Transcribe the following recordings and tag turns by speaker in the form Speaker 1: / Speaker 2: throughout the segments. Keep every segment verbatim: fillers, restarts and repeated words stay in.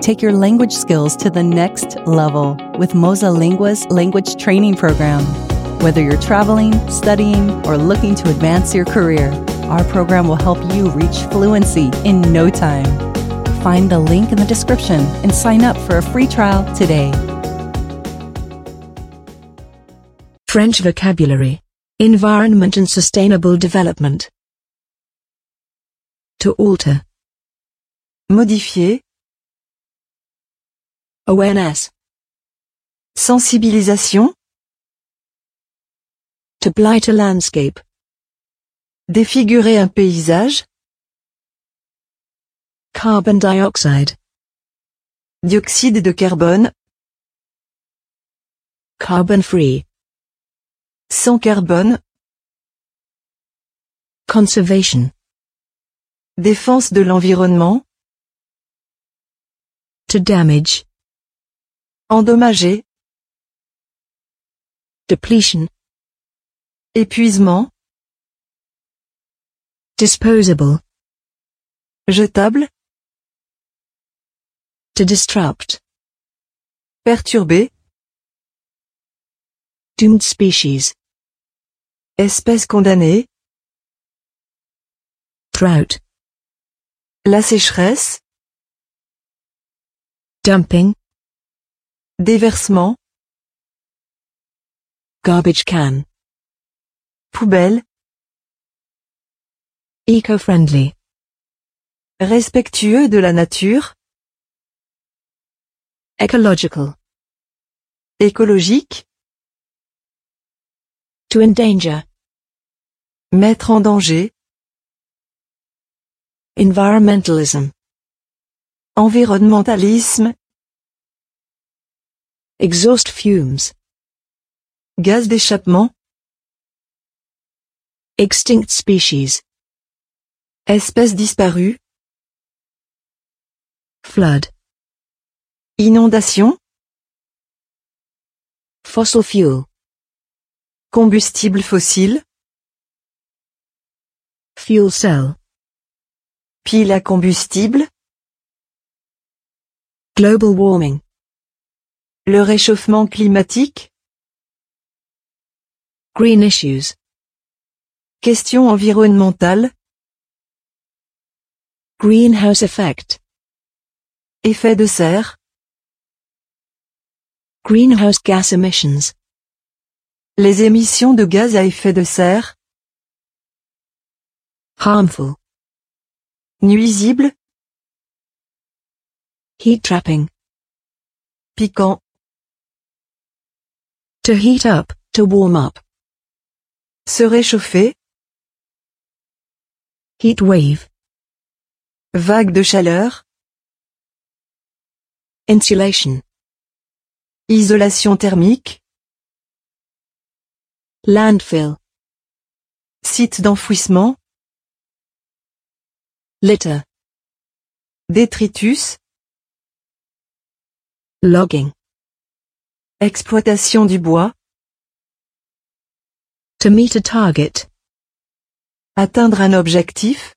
Speaker 1: take your language skills to the next level with Moza Lingua's language training program. Whether you're traveling, studying, or looking to advance your career, our program will help you reach fluency in no time. Find the link in the description and sign up for a free trial today.
Speaker 2: French vocabulary. Environment and sustainable development. To alter.
Speaker 3: Modifier.
Speaker 2: Awareness.
Speaker 3: Sensibilisation.
Speaker 2: To blight a landscape.
Speaker 3: Défigurer un paysage.
Speaker 2: Carbon dioxide.
Speaker 3: Dioxyde de carbone.
Speaker 2: Carbon free.
Speaker 3: Sans carbone.
Speaker 2: Conservation.
Speaker 3: Défense de l'environnement.
Speaker 2: To damage.
Speaker 3: Endommager.
Speaker 2: Depletion.
Speaker 3: Épuisement.
Speaker 2: Disposable.
Speaker 3: Jetable.
Speaker 2: To disrupt.
Speaker 3: Perturber.
Speaker 2: Doomed species.
Speaker 3: Espèce condamnée.
Speaker 2: Drought.
Speaker 3: La sécheresse.
Speaker 2: Dumping.
Speaker 3: Déversement.
Speaker 2: Garbage can.
Speaker 3: Poubelle.
Speaker 2: Eco-friendly.
Speaker 3: Respectueux de la nature.
Speaker 2: Ecological.
Speaker 3: Écologique.
Speaker 2: To endanger.
Speaker 3: Mettre en danger.
Speaker 2: Environmentalism.
Speaker 3: Environnementalisme.
Speaker 2: Exhaust fumes.
Speaker 3: Gaz d'échappement.
Speaker 2: Extinct species.
Speaker 3: Espèce disparue.
Speaker 2: Flood.
Speaker 3: Inondation.
Speaker 2: Fossil fuel.
Speaker 3: Combustible fossile.
Speaker 2: Fuel cell.
Speaker 3: Pile à combustible.
Speaker 2: Global warming.
Speaker 3: Le réchauffement climatique.
Speaker 2: Green issues.
Speaker 3: Question environnementale.
Speaker 2: Greenhouse effect.
Speaker 3: Effet de serre.
Speaker 2: Greenhouse gas emissions.
Speaker 3: Les émissions de gaz à effet de serre.
Speaker 2: Harmful.
Speaker 3: Nuisible.
Speaker 2: Heat trapping.
Speaker 3: Piquant.
Speaker 2: To heat up, to warm up.
Speaker 3: Se réchauffer.
Speaker 2: Heat wave.
Speaker 3: Vague de chaleur.
Speaker 2: Insulation.
Speaker 3: Isolation thermique.
Speaker 2: Landfill.
Speaker 3: Site d'enfouissement.
Speaker 2: Litter.
Speaker 3: Détritus.
Speaker 2: Logging.
Speaker 3: Exploitation du bois.
Speaker 2: To meet a target.
Speaker 3: Atteindre un objectif.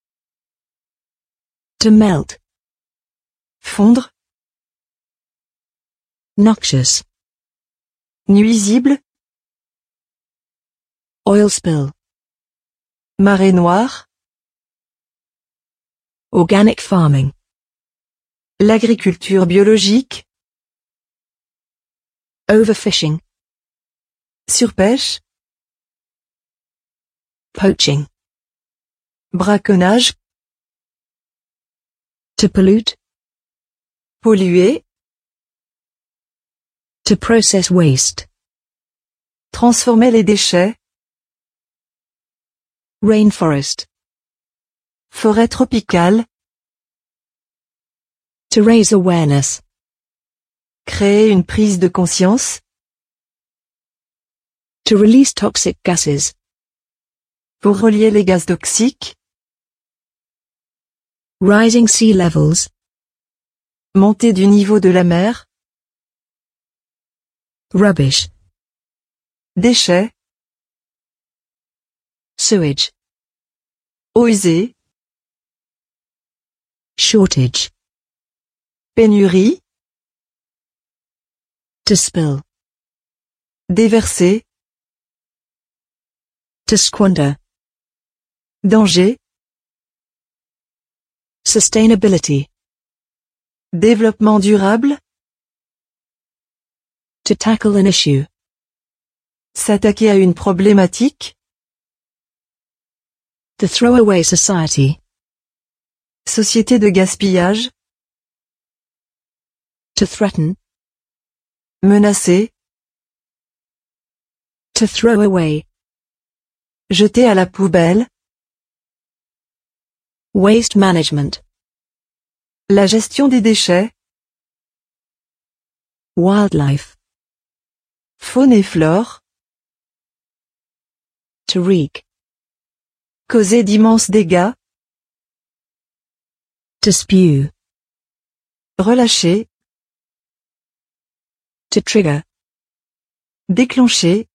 Speaker 2: To melt.
Speaker 3: Fondre.
Speaker 2: Noxious.
Speaker 3: Nuisible.
Speaker 2: Oil spill.
Speaker 3: Marée noire.
Speaker 2: Organic farming.
Speaker 3: L'agriculture biologique.
Speaker 2: Overfishing.
Speaker 3: Surpêche.
Speaker 2: Poaching.
Speaker 3: Braconnage.
Speaker 2: To pollute.
Speaker 3: Polluer.
Speaker 2: To process waste.
Speaker 3: Transformer les déchets.
Speaker 2: Rainforest.
Speaker 3: Forêt tropicale.
Speaker 2: To raise awareness.
Speaker 3: Créer une prise de conscience.
Speaker 2: To release toxic gases.
Speaker 3: Pour relier les gaz toxiques.
Speaker 2: Rising sea levels.
Speaker 3: Montée du niveau de la mer.
Speaker 2: Rubbish.
Speaker 3: Déchets.
Speaker 2: Sewage.
Speaker 3: Eaux usées.
Speaker 2: Shortage.
Speaker 3: Pénurie,
Speaker 2: To spill.
Speaker 3: déverser,
Speaker 2: To squander.
Speaker 3: danger,
Speaker 2: Sustainability.
Speaker 3: développement durable,
Speaker 2: To tackle an issue.
Speaker 3: s'attaquer à une problématique,
Speaker 2: The throwaway society.
Speaker 3: société de gaspillage,
Speaker 2: To threaten.
Speaker 3: menacer,
Speaker 2: To throw away.
Speaker 3: jeter à la poubelle,
Speaker 2: Waste management.
Speaker 3: la gestion des déchets,
Speaker 2: Wildlife.
Speaker 3: faune et flore,
Speaker 2: To wreak.
Speaker 3: causer d'immenses dégâts,
Speaker 2: To spew.
Speaker 3: relâcher,
Speaker 2: To trigger.
Speaker 3: déclencher,